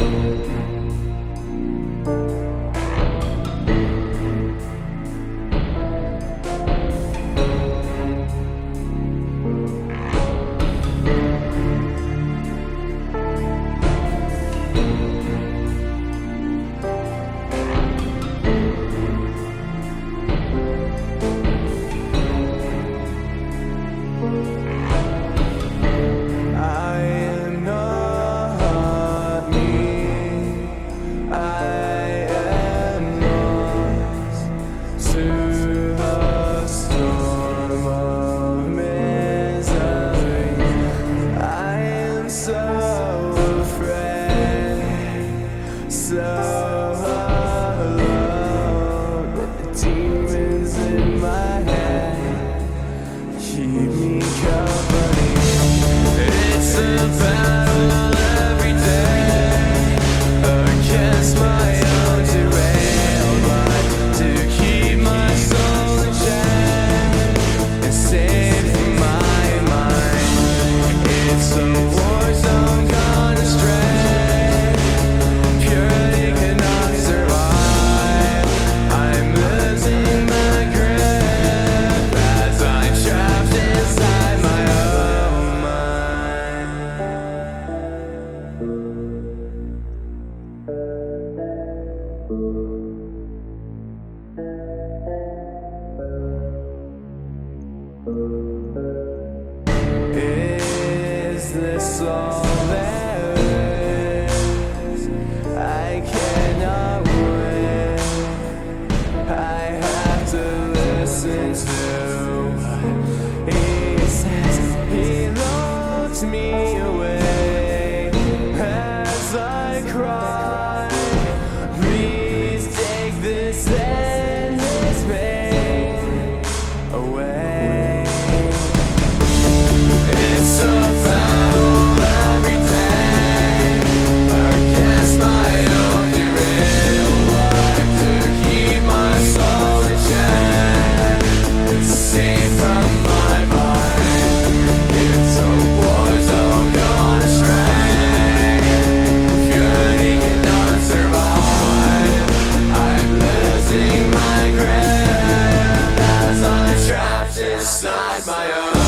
Is this all there is? I cannot win. I have to listen to what he says. He looks me away as I cry. Please take this endless pain away. It's a battle every day against my own derailed life to keep my soul in check, safe from my mind. It's a war zone gone astray. Fury cannot survive. I'm losing my grip as I'm trapped inside my own.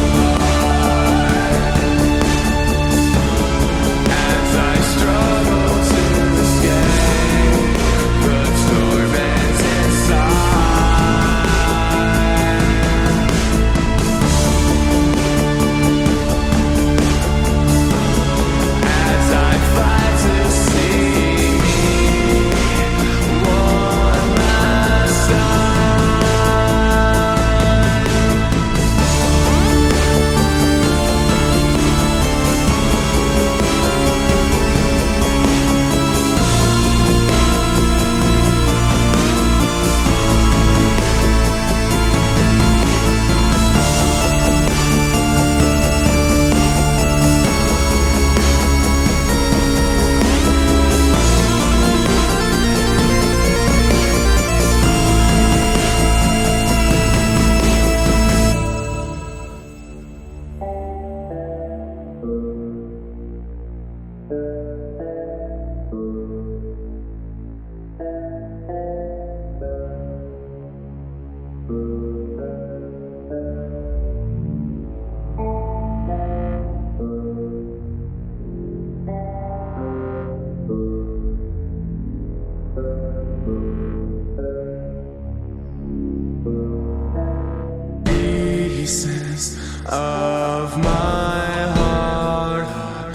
Pieces of my heart are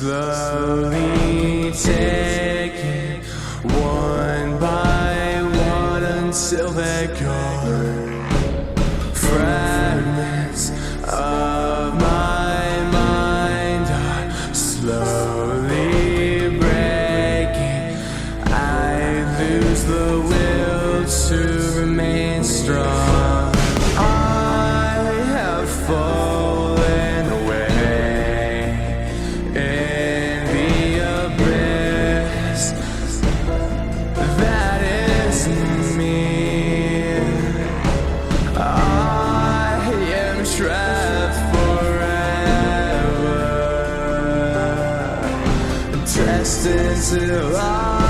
slowly taken one by one until they're gone. Fragments of my mind are slowly breaking. I lose the will to remain strong. Fallen away in existence till I